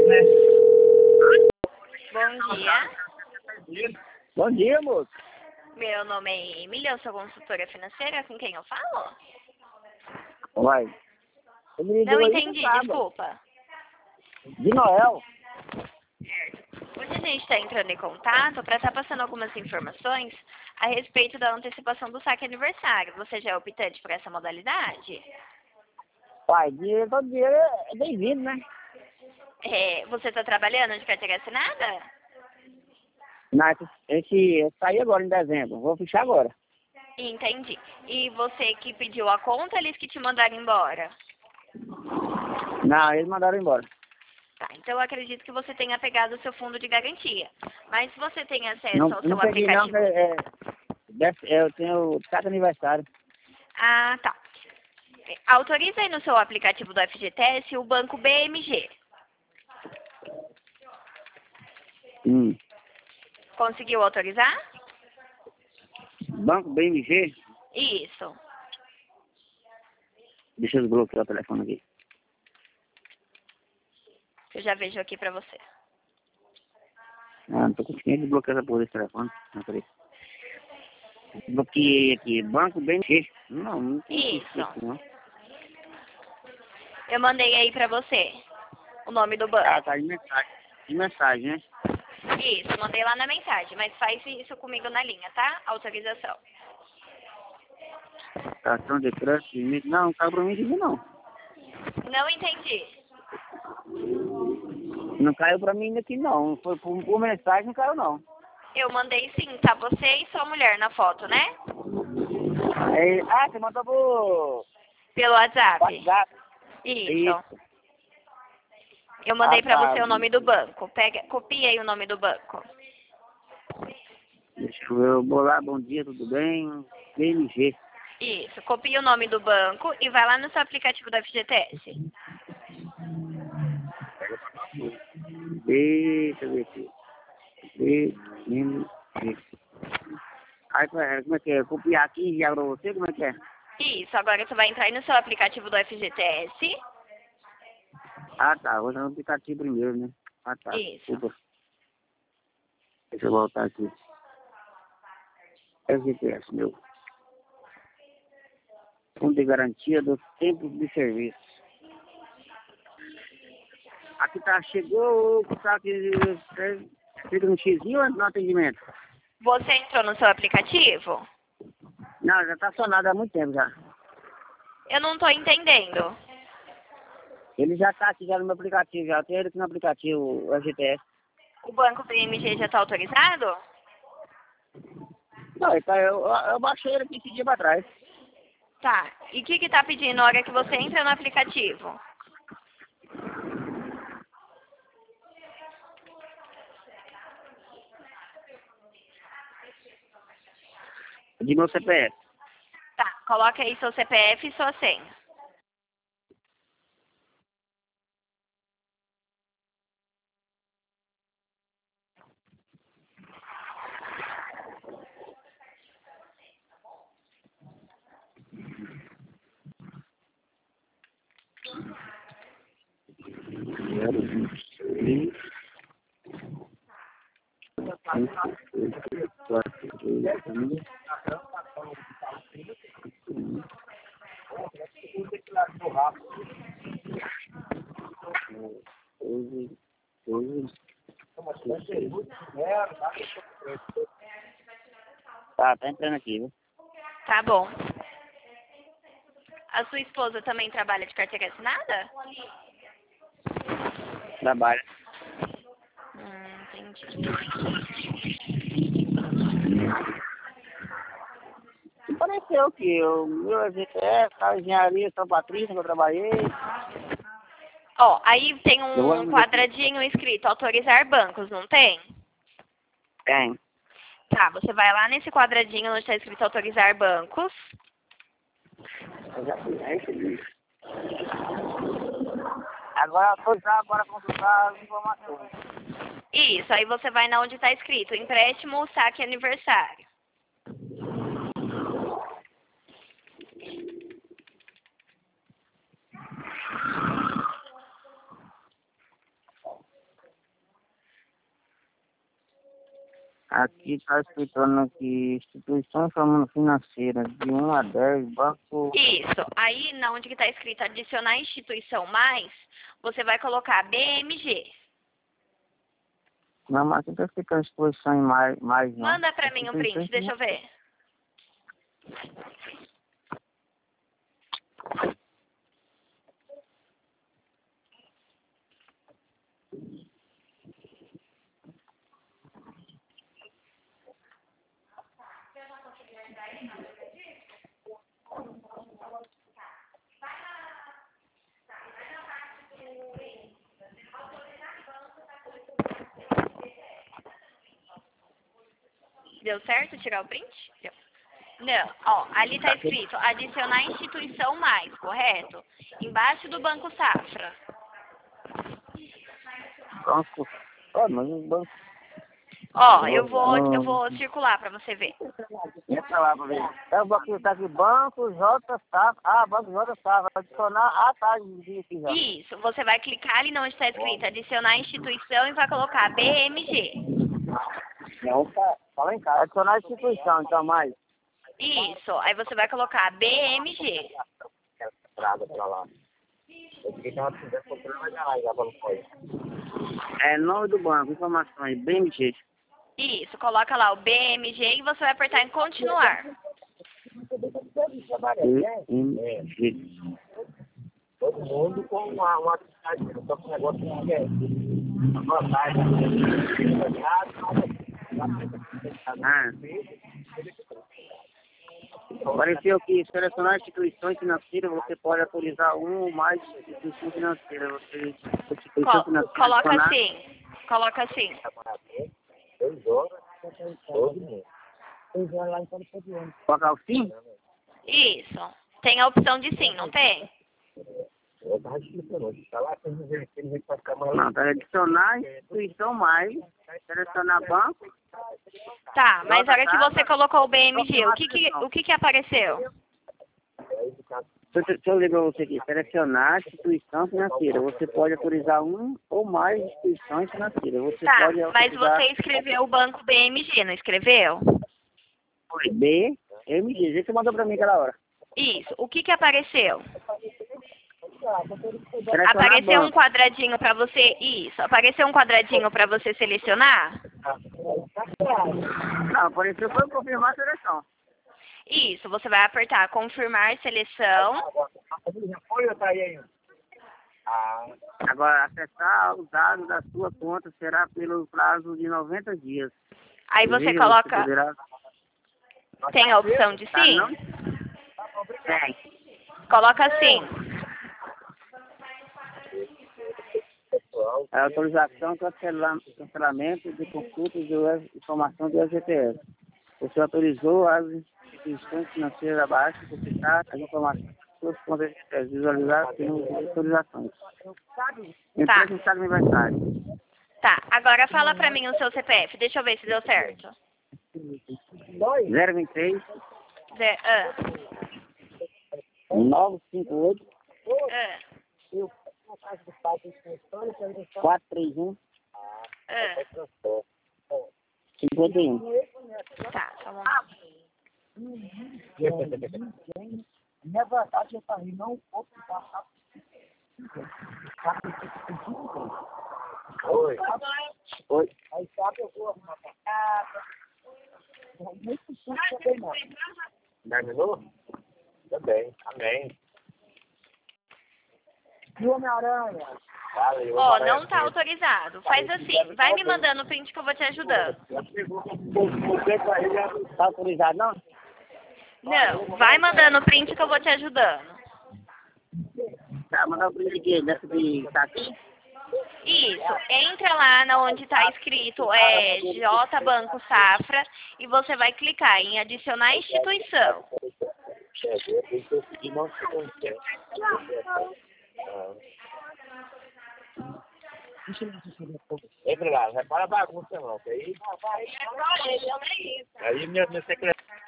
Bom dia. Bom dia, moço. Meu nome é Emília, eu sou consultora financeira. Com quem eu falo? Uai. Não entendi, desculpa. De Noel. Hoje a gente está entrando em contato para estar passando algumas informações a respeito da antecipação do saque aniversário. Você já é optante por essa modalidade? Uai, dinheiro, todo dinheiro é bem-vindo, né? Você está trabalhando de carteira assinada? Não, esse sair agora em dezembro. Vou fechar agora. Entendi. E você que pediu a conta, eles que te mandaram embora? Não, eles mandaram embora. Tá, então eu acredito que você tenha pegado o seu fundo de garantia. Mas se você tem acesso Não, ao não seu peguei não, aplicativo... eu tenho cada aniversário. Ah, tá. Autoriza aí no seu aplicativo do FGTS o banco BMG. Conseguiu autorizar? Banco BMG? Isso. Deixa eu desbloquear o telefone aqui. Eu já vejo aqui pra você. Ah, não tô conseguindo desbloquear essa porra desse telefone. Não, peraí. Bloqueei aqui. Banco BMG. Não tem Isso. isso, não. Eu mandei aí pra você o nome do banco. Ah, tá de mensagem. De mensagem, né? Isso, mandei lá na mensagem, mas faz isso comigo na linha, tá? Autorização. Cartão de crédito, limite. Não, não caiu pra mim aqui não. Não entendi. Não caiu pra mim aqui não. Foi por mensagem, não caiu não. Eu mandei sim, tá você e sua mulher na foto, né? Você mandou pro Pelo WhatsApp. WhatsApp. Isso. Eu mandei pra Tá. você o nome do banco. Copia aí o nome do banco. Deixa eu ver. Eu vou lá, bom dia, tudo bem? BMG. Isso, copia o nome do banco e vai lá no seu aplicativo do FGTS. Deixa eu ver aqui. BMG. Aí, como é que é? Copiar aqui e enviar pra você? Como é que é? Isso, agora você vai entrar aí no seu aplicativo do FGTS. Ah, tá. Vou usar o aplicativo primeiro, né? Ah, tá. Isso. Desculpa. Deixa eu voltar aqui. FGTS, meu. Fundo de garantia do tempo de serviço. Aqui tá, chegou, tá aqui, fica um xizinho no atendimento? Você entrou no seu aplicativo? Não, já tá sonado há muito tempo já. Eu não tô entendendo. Ele já tá aqui já no meu aplicativo, já tem ele aqui no aplicativo, o FGTS. O banco BMG já tá autorizado? Não, ele tá, eu baixei ele aqui esse dia pra trás. Tá. E o que tá pedindo na hora que você entra no aplicativo? De meu CPF. Tá, coloca aí seu CPF e sua senha. Tá entrando aqui, viu? Tá bom. A sua esposa também trabalha de carteira assinada? Trabalha. Entendi. Pareceu que o meu FGTS, a engenharia São Patrício, que eu trabalhei. Ó, aí tem Eu um vou quadradinho escrito autorizar bancos, não tem? Tem. Tá, você vai lá nesse quadradinho onde está escrito autorizar bancos. Eu já fiz, é isso. Agora autorizar para consultar as informações. Isso, aí você vai na onde está escrito empréstimo ou saque aniversário. Aqui está explicando aqui, instituição chamando financeira, de 1 a 10, banco... Isso. Aí, na onde que está escrito adicionar instituição mais, você vai colocar BMG. Não, mas não está explicando instituição em mais não. Manda pra mim um print, deixa eu ver. Deu certo tirar o print? Deu. Não, ó, ali tá escrito adicionar instituição mais, correto? Embaixo do Banco Safra. Banco... Ó, mas o banco... Ó, eu vou circular pra você ver. Entra lá pra ver. É o banco, tá aqui, Banco J Safra. Ah, Banco J Safra. Adicionar... Ah, tá, aqui já. Isso, você vai clicar ali onde está escrito adicionar instituição e vai colocar BMG. Não, fala em casa. Adicionar instituição, então, mais. Isso, aí você vai colocar BMG. Pra lá. É nome do banco, informações, BMG. Isso, coloca lá o BMG e você vai apertar em continuar. BMG. Todo mundo com uma atividade, só que o negócio não é. Apareceu aqui, selecionar instituições financeiras, você pode autorizar um ou mais instituições financeiras. Coloca assim, coloca assim. 2 horas, todo mundo. Colocar o sim? Isso. Tem a opção de sim, não tem? Eu tava explicando hoje, tá lá, ele vai ficar mais Não, para adicionar instituição mais, selecionar banco. Tá, mas na hora que você colocou o BMG, o que apareceu? Deixa eu ler para você aqui. Selecionar instituição financeira. Você pode autorizar um ou mais instituições financeiras. Você Tá, pode mas autorizar... você escreveu o banco BMG, não escreveu? B, MG. Você mandou para mim aquela hora. Isso. O que apareceu? Selecionar Apareceu um banco. quadradinho para você... Isso. Apareceu um quadradinho para você selecionar? Não, apareceu foi confirmar a seleção. Isso. Você vai apertar confirmar seleção. Foi ou tá aí ainda? Agora, acessar os dados da sua conta será pelo prazo de 90 dias. Aí você coloca... poderá... Tem a opção de sim? Não? Tem. Coloca sim. É autorização, cancelamento de consultas de informação do SGTS. Você autorizou as instituições financeiras abaixo de publicar as informações das suas contas de SGTS, visualizar sem autorizações. Empresa no estado aniversário. Tá, agora fala pra mim o seu CPF. Deixa eu ver se deu certo. 023 958 431 51. Tá, vamos Minha verdade é pra mim, não posso passar. Oi. Oi. Aí sabe, eu vou arrumar pra casa. Terminou? Também. Amém. E o Homem-Aranha? Ó, não tá autorizado. Faz assim, vai me mandando o print que eu vou te ajudando. Você está autorizado, não? Não, vai mandando o print que eu vou te ajudando. Tá, mandar o print aqui, dessa de tá aqui? Isso, entra lá na onde tá escrito J Banco Safra e você vai clicar em adicionar instituição. Ei, obrigado, repara a bagunça não, que aí... Aí minha secretária...